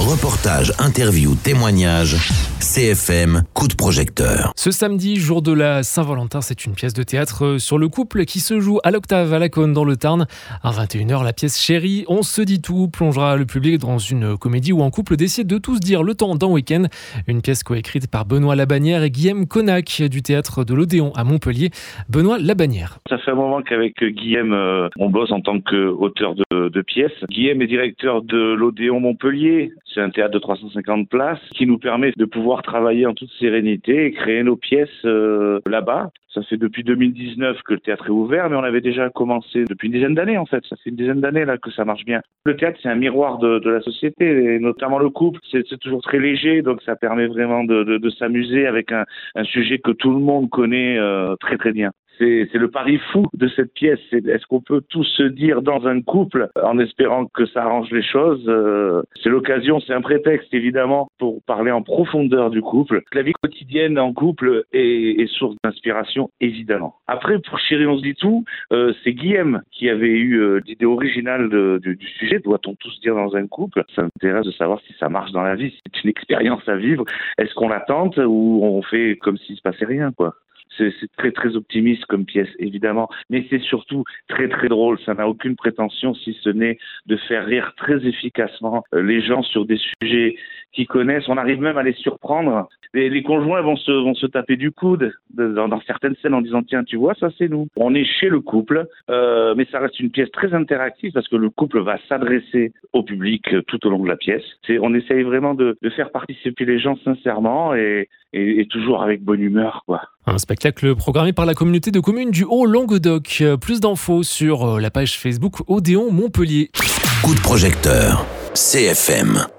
Reportages, interviews, témoignages, CFM, coup de projecteur. Ce samedi, jour de la Saint-Valentin, c'est une pièce de théâtre sur le couple qui se joue à l'Octave à Laconne dans le Tarn. À 21h, la pièce Chérie, on se dit tout plongera le public dans une comédie où un couple décide de tout se dire le temps d'un week-end. Une pièce coécrite par Benoît Labannière et Guillaume Connac du théâtre de l'Odéon à Montpellier. Benoît Labannière. Ça fait un moment qu'avec Guillaume, on bosse en tant qu'auteur de pièces. Guillaume est directeur de l'Odéon Montpellier. C'est un théâtre de 350 places qui nous permet de pouvoir travailler en toute sérénité et créer nos pièces là-bas. Ça fait depuis 2019 que le théâtre est ouvert, mais on avait déjà commencé depuis une dizaine d'années en fait. Ça fait une dizaine d'années là que ça marche bien. Le théâtre, c'est un miroir de la société, et notamment le couple. C'est toujours très léger, donc ça permet vraiment de s'amuser avec un sujet que tout le monde connaît très très bien. C'est le pari fou de cette pièce. Est-ce qu'on peut tout se dire dans un couple en espérant que ça arrange les choses? C'est l'occasion, c'est un prétexte évidemment pour parler en profondeur du couple. La vie quotidienne en couple est source d'inspiration évidemment. Après, pour Chérie, on se dit tout, c'est Guillaume qui avait eu l'idée originale du sujet. Doit-on tout se dire dans un couple? Ça m'intéresse de savoir si ça marche dans la vie. C'est une expérience à vivre. Est-ce qu'on la tente ou on fait comme s'il se passait rien, quoi? C'est très très optimiste comme pièce évidemment, mais c'est surtout très très drôle. Ça n'a aucune prétention si ce n'est de faire rire très efficacement les gens sur des sujets qu'ils connaissent. On arrive même à les surprendre. Les conjoints vont se taper du coude dans certaines scènes en disant tiens, tu vois, ça c'est nous. On est chez le couple, mais ça reste une pièce très interactive parce que le couple va s'adresser au public tout au long de la pièce. On essaye vraiment de faire participer les gens sincèrement et toujours avec bonne humeur, quoi. Un spectacle programmé par la communauté de communes du Haut-Languedoc. Plus d'infos sur la page Facebook Odéon Montpellier. Coup de projecteur, CFM.